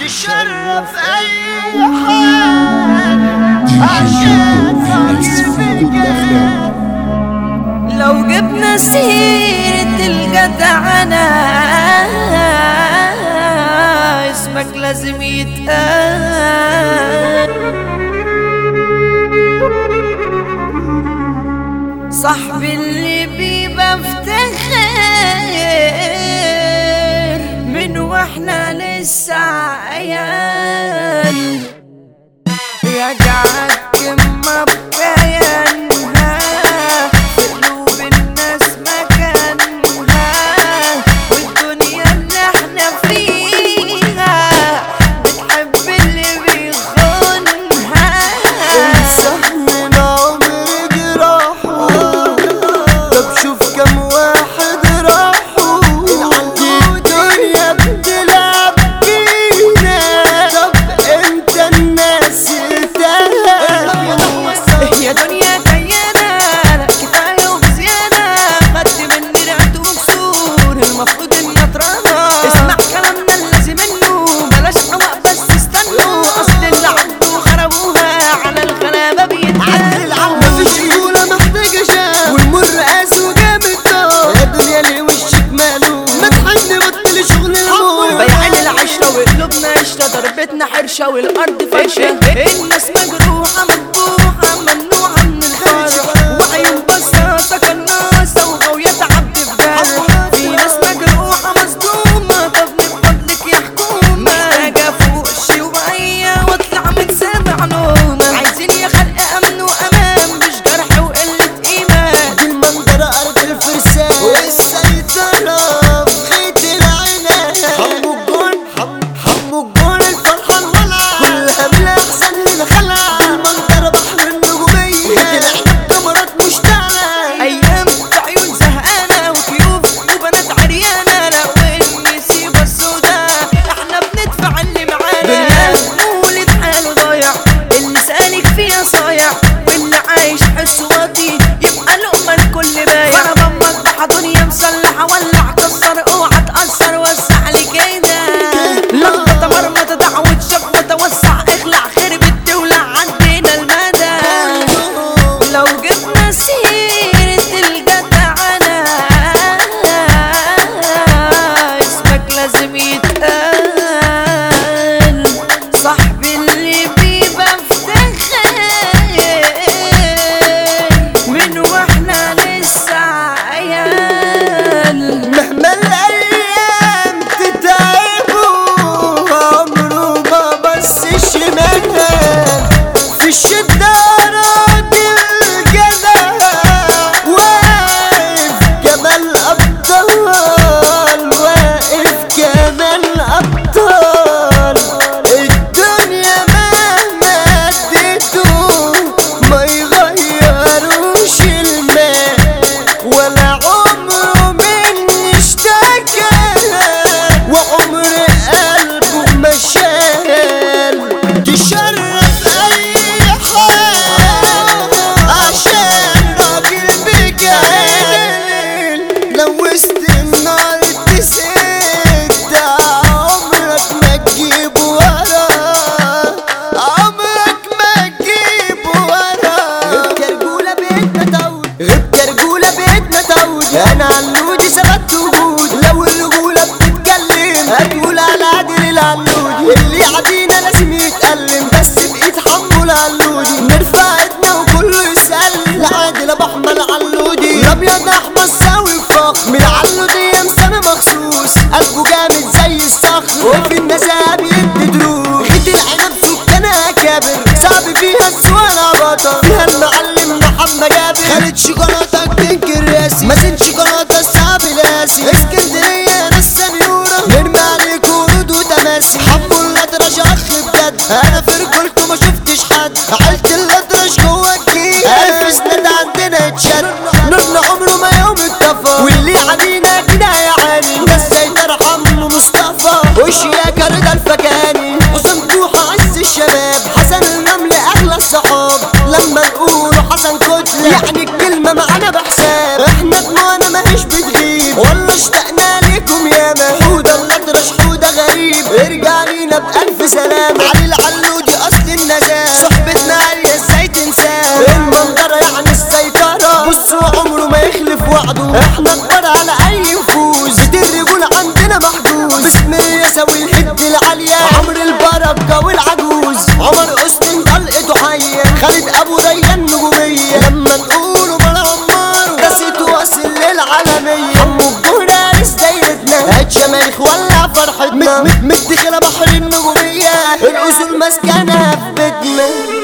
تشرف اي حال عشان الجمال. لو جبنا سيرة الجدعنة اسمك لازم يتقال. صاحبي اللي بيبقى افتخر من واحنا لسه عيال، يجعل كلمة بكيانها في قلوب الناس مكانها، والدنيا اللي احنا فيها بتحب اللي بيخونها. انسان من عمر جراحه، طب شوف كم واحد راحوا. الدنيا بتلعب بينا، طب امتى الناس يا دنيا كيانة كفاية وبزيادة، خدت مني رعت وكسور المفروض اني اتراضى. اسمع كلامنا اللازم منه، بلاش حواق بس استنوا، اصل اللي عدوا خربوها على الغلابة بيتعدوا. مفيش رجولة محتاجة شاب، والمر قاس وجامد نار. يا دنيا ليه وشك ماله، ما تحن بطل شغل المول. بيعين العشرة وقلوبنا قشرة، ضربتنا حرشة والارض فرشة. الناس مجروحة مذبوحة ممنوعة من الفرح، وعيون بصاصة قناصة وغاوية عبد في جرح. في ناس مجروحة مظلومة، طب من فضلك يا حكومة محتاجة فوق شوية واطلع من سابع نومة. عايزين يا خلق امن وامان، مش جرح وقلة ايمان. دي المنظرة أرض الفرسان والسيطرة في خيط العنان. حمو الجون حمو الجون الفرحان ولع، كلها بلا أحسن من خلع. المنظرة بحر النجومية، العنب كاميرات مشتعلة. ايام عيون زهقانة وكيوف وبنات عريانة، لو النسيبة السوداء احنا بندفع اللي معانا. مولد حاله ضايع، اللي سالك فيها صايع، واللي عايش حسه واطي يبقى لقمة الكل بايع. خربان مذبحة دنيا مسلحة، ولع كسر اوعى تأثر، وسع لي كده لخبطة مرمطة دعوة شكوى توسع اخلع خرب الدولة عدينا المدى. لو جبنا سيرة الجدعنة اسمك لازم يتقال. صاحبي اللي بيبقى افتخر من واحنا لسه عيال. مهما الأيام تتعبوا عمره ما بص شمال. في الشدة راضي الجدع، واقف جمال أبطال، واقف جمال أبطال. الدنيا مهما اديتوا ما يغيروش الماء، ولا عمره من اشتكى، وعمر قلبه ما شال. تشرف اي حال عشان راجل بجال. لو وسط النار تسد عمرك ما تجيب وراه، عمرك ما تجيب وراه. غبت رجولة بيتنا تعود، غبت رجولة بيتنا تعود. انا علودي ثبت وجود، لو الرجولة بتتكلم هتقول على عادل العلودي. اللي عادينا لازم يتألم، بس بإيد حمو العلودي. نرفع ايدنا وكله يسأل لعادل ابو احمد العلودي. الابيض احمد ساوي فخر من العلودي، مسامي مخصوص قلبه جامد زي الصخر، وفي النزاهة بيدي دروس. خيط العنب سكانها كابر، صعب فيها السوالة بطل. فيها المعلم محمد جابر، خالد شوكولاتة تنكر راسي، مازن شوكولاتة الصعب القاسي. اسكندرية ناس سنيورة، نرمي عليك ورود وتماسي. حبوا الأطرش أخ بجد، أنا في رجولته ما شفتش حد. عيلة الأطرش جوا الجيل، ألف سند عندنا يتشد. نورنا عمره ما يوم اتطفى، واللي علينا كده هيعاني. بس سيطر حمو مصطفى، وشياكة رضا الفكاني، وصندوحة عز الشباب. حسن النمل أغلى الصحاب، لما نقولوا حسن كتلة يعني الكلمة معانا بحساب. احنا دموعنا ماهيش بتغيب، والله اشتقنا ليكم ياما. حودة الأطرش حودة غريب، ارجع لينا بألف سلام علي العلودي اصل النزاهة صحبتنا عالية ازاي تنساه المنظرة يعني السيطرة بصوا عمره ما يخلف وعده احنا كبار على اي نفوذ بيت الرجولة عندنا محجوز باسم يساوي الحد العالية عمرو البركة والعجوز عمر حسني طلقته حية خالد ابو ريان نجومية لما نقوله بلا عمار راسيته واصل للعالمية عمو الجهرارس دايرتنا هات شماريخ ولع فرحتنا مدخلة بحر النجومية الأصول مسكنة في بيتنا